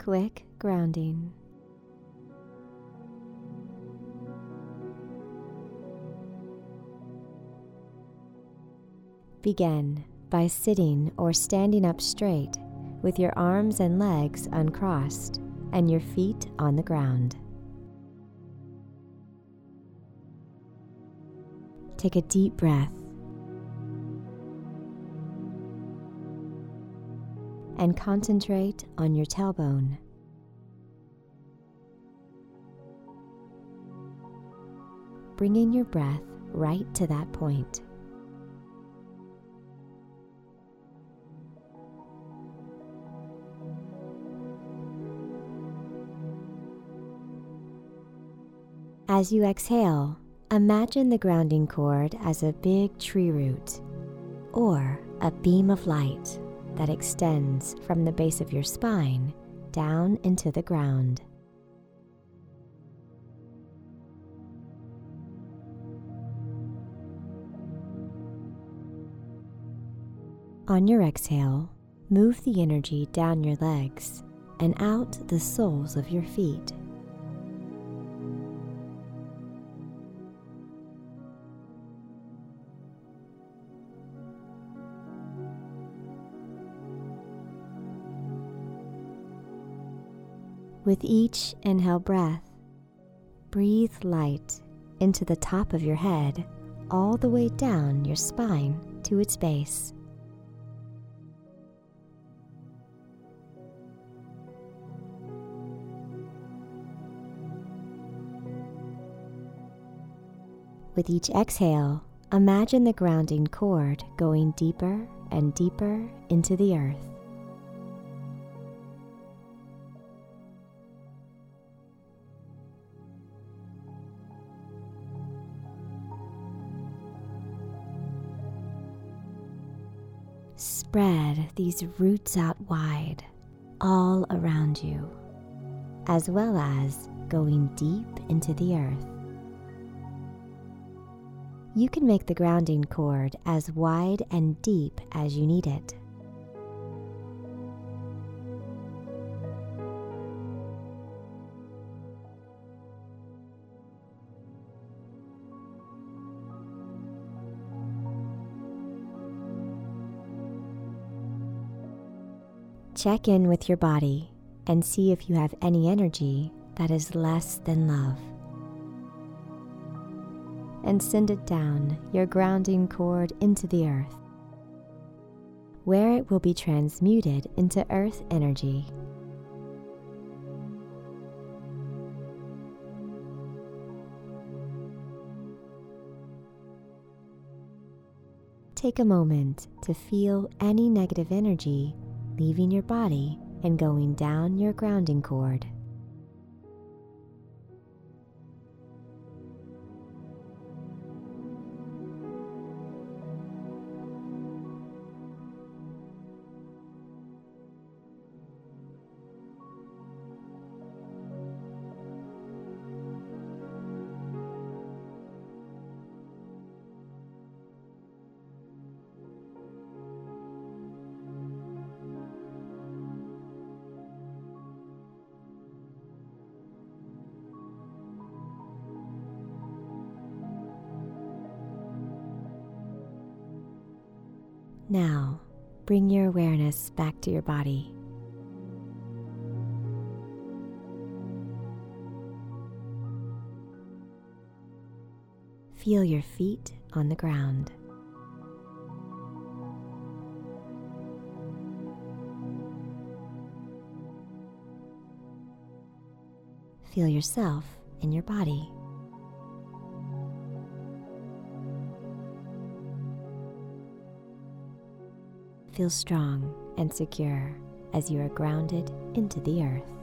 quick grounding. Begin by sitting or standing up straight with your arms and legs uncrossed and your feet on the ground. Take a deep breath and concentrate on your tailbone. Bringing your breath right to that point. As you exhale, imagine the grounding cord as a big tree root or a beam of light that extends from the base of your spine down into the ground. On your exhale, move the energy down your legs and out the soles of your feet. With each inhale breath, breathe light into the top of your head, all the way down your spine to its base. With each exhale, imagine the grounding cord going deeper and deeper into the earth. Spread these roots out wide, all around you, as well as going deep into the earth. You can make the grounding cord as wide and deep as you need it. Check in with your body and see if you have any energy that is less than love. And send it down your grounding cord into the earth, where it will be transmuted into earth energy. Take a moment to feel any negative energy leaving your body and going down your grounding cord. Now, bring your awareness back to your body. Feel your feet on the ground. Feel yourself in your body. Feel strong and secure as you are grounded into the earth.